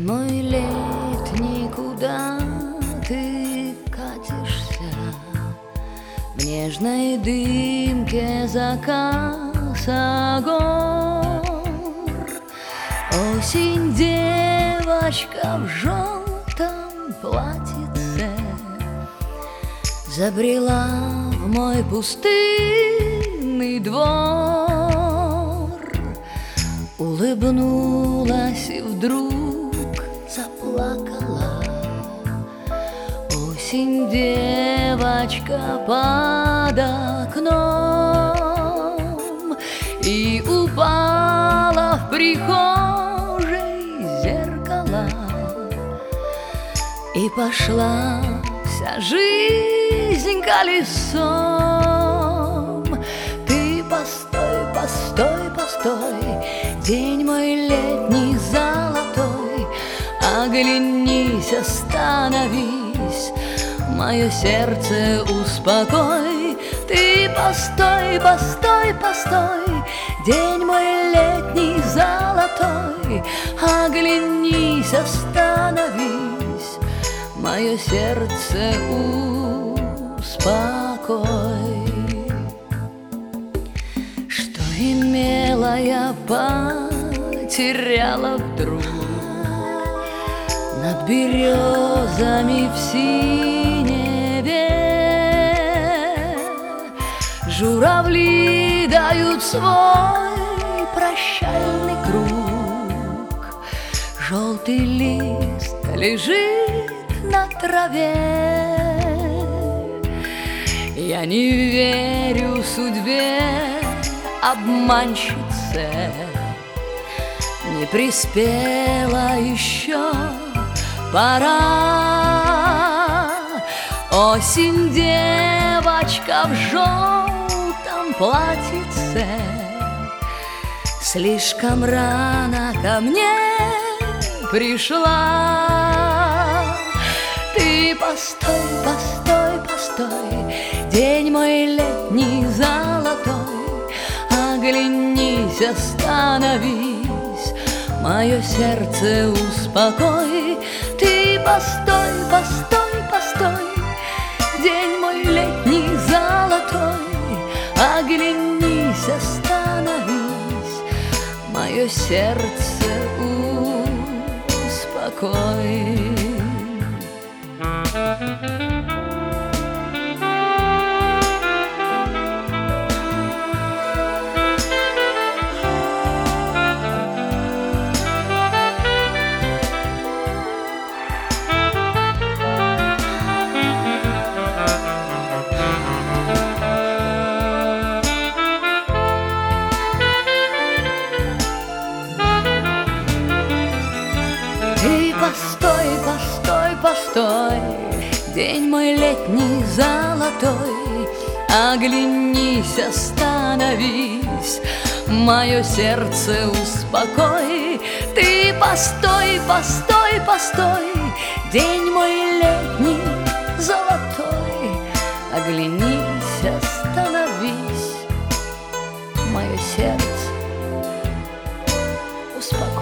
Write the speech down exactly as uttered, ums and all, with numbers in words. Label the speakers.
Speaker 1: День мой летний, куда ты катишься? В нежной дымке заката гор. Осень, девочка в желтом платьице забрела в мой пустынный двор, улыбнулась и вдруг заплакала. Осень, девочка под окном, и упала в прихожей зеркало, и пошла вся жизнь колесом. Ты постой, постой, постой, день мой летний золотой, оглянись, остановись, мое сердце успокой. Ты постой, постой, постой, день мой летний золотой, оглянись, остановись, мое сердце успокой. Что имела я, потеряла вдруг над березами в синеве. Журавли дают свой прощальный круг, желтый лист лежит на траве. Я не верю судьбе обманщице, не приспела еще пора. Осень, девочка в желтом платьице слишком рано ко мне пришла. Ты постой, постой, постой, день мой летний золотой, оглянись, остановись, мое сердце успокой. Ты постой, постой, постой, день мой летний золотой, оглянись, остановись, мое сердце успокой. Ты постой, постой, постой, день мой летний золотой, оглянись, остановись, мое сердце успокой. Ты постой, постой, постой, день мой летний золотой, оглянись, остановись, мое сердце успокой.